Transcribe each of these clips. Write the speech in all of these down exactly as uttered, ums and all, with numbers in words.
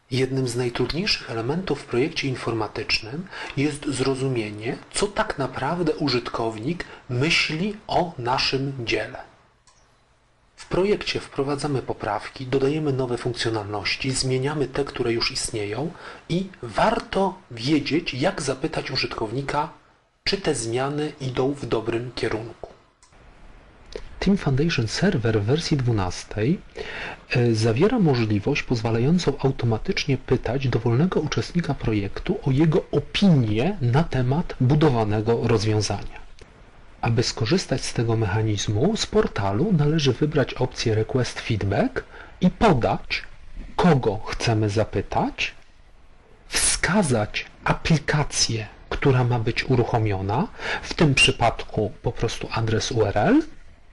Jednym z najtrudniejszych elementów w projekcie informatycznym jest zrozumienie, co tak naprawdę użytkownik myśli o naszym dziele. W projekcie wprowadzamy poprawki, dodajemy nowe funkcjonalności, zmieniamy te, które już istnieją i warto wiedzieć, jak zapytać użytkownika, czy te zmiany idą w dobrym kierunku. Team Foundation Server w wersji dwunastej zawiera możliwość pozwalającą automatycznie pytać dowolnego uczestnika projektu o jego opinię na temat budowanego rozwiązania. Aby skorzystać z tego mechanizmu, z portalu należy wybrać opcję Request Feedback i podać, kogo chcemy zapytać, wskazać aplikację, która ma być uruchomiona, w tym przypadku po prostu adres U R L,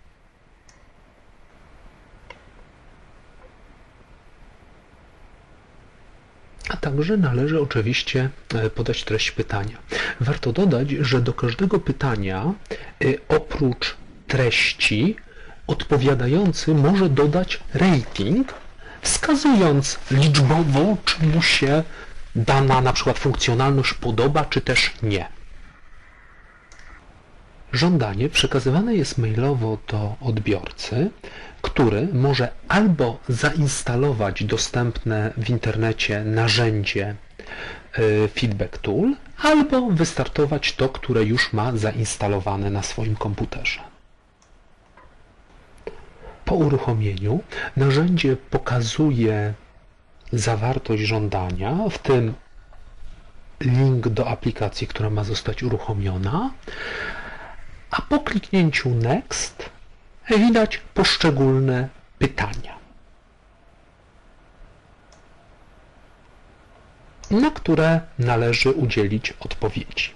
a także należy oczywiście podać treść pytania. Warto dodać, że do każdego pytania oprócz treści odpowiadający może dodać rating, wskazując liczbowo, czy mu się dana na przykład funkcjonalność podoba, czy też nie. Żądanie przekazywane jest mailowo do odbiorcy, który może albo zainstalować dostępne w internecie narzędzie Feedback Tool, albo wystartować to, które już ma zainstalowane na swoim komputerze. Po uruchomieniu narzędzie pokazuje zawartość żądania, w tym link do aplikacji, która ma zostać uruchomiona, a po kliknięciu Next widać poszczególne pytania, na które należy udzielić odpowiedzi.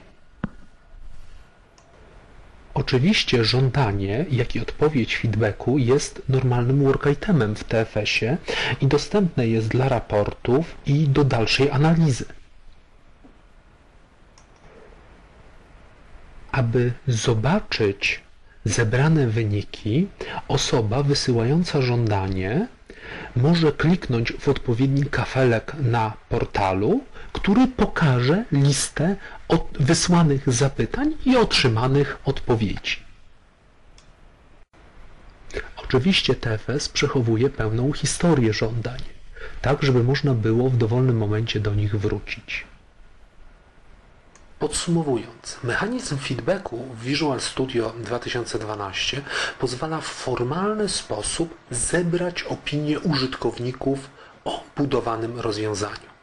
Oczywiście żądanie, jak i odpowiedź feedbacku jest normalnym work itemem w T F S-ie i dostępne jest dla raportów i do dalszej analizy. Aby zobaczyć zebrane wyniki, osoba wysyłająca żądanie może kliknąć w odpowiedni kafelek na portalu, który pokaże listę wysłanych zapytań i otrzymanych odpowiedzi. Oczywiście T F S przechowuje pełną historię żądań, tak żeby można było w dowolnym momencie do nich wrócić. Podsumowując, mechanizm feedbacku w Visual Studio dwa tysiące dwanaście pozwala w formalny sposób zebrać opinie użytkowników o budowanym rozwiązaniu.